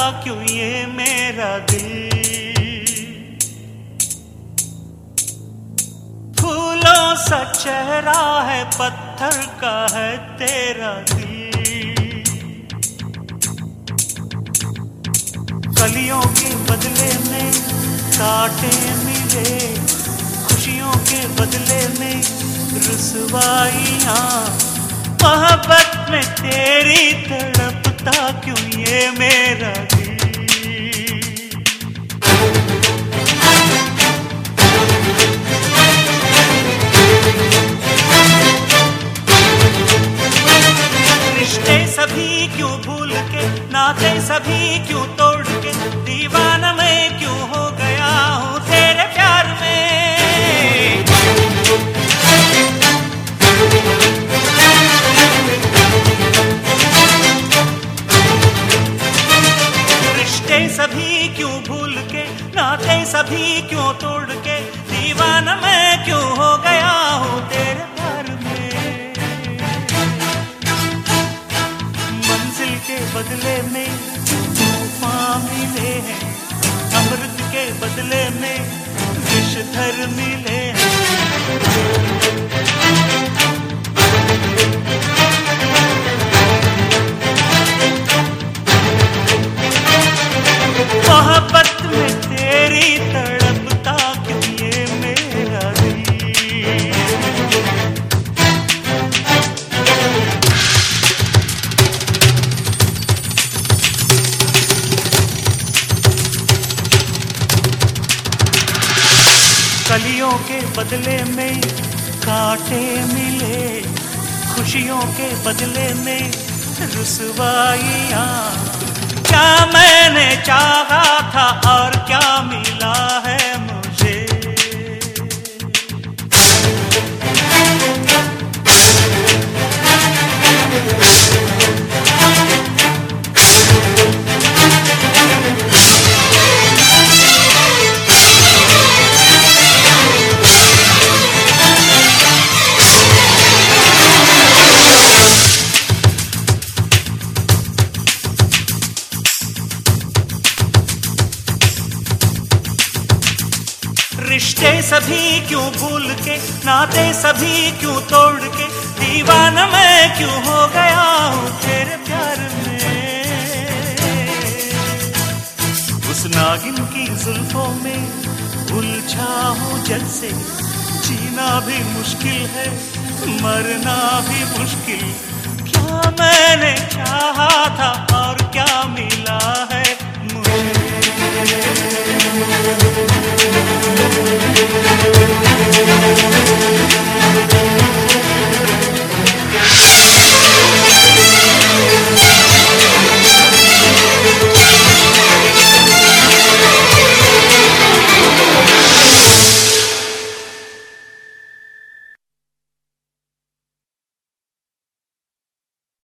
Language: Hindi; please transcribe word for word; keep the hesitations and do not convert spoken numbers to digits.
क्यों ये मेरा दिल। फूलों सा चेहरा है, पत्थर का है तेरा दिल। कलियों के बदले में कांटे मिले, खुशियों के बदले में रुसवाइयां। मोहब्बत में तेरी तड़पता क्यों ये मेरा दिल। रिश्ते सभी क्यों भूल के, नाते सभी क्यों तोड़ के, दीवाना मैं क्यों हो गया हूँ तेरे प्यार में। रिश्ते सभी क्यों भूल के, नाते सभी क्यों तोड़ के, दीवाना मैं क्यों हो गया हूँ तेरे प्यार में। मंजिल के बदले में तूफान मिले हैं, अमृत के बदले में विषधर मिले हैं। मोहब्बत में तेरी तड़पता क्यों ये मेरा दिल। कलियों के बदले में कांटे मिले, खुशियों के बदले में रुसवाइयां। क्या मैंने चाहा था और क्या मिला है मुझे। रिश्ते सभी क्यों भूल के, नाते सभी क्यों तोड़ के, दीवाना मैं क्यों हो गया हूँ तेरे प्यार में। उस नागिन की जुल्फों में उलझा हूँ जैसे, जीना भी मुश्किल है मरना भी मुश्किल। क्या मैंने चाहा था और क्या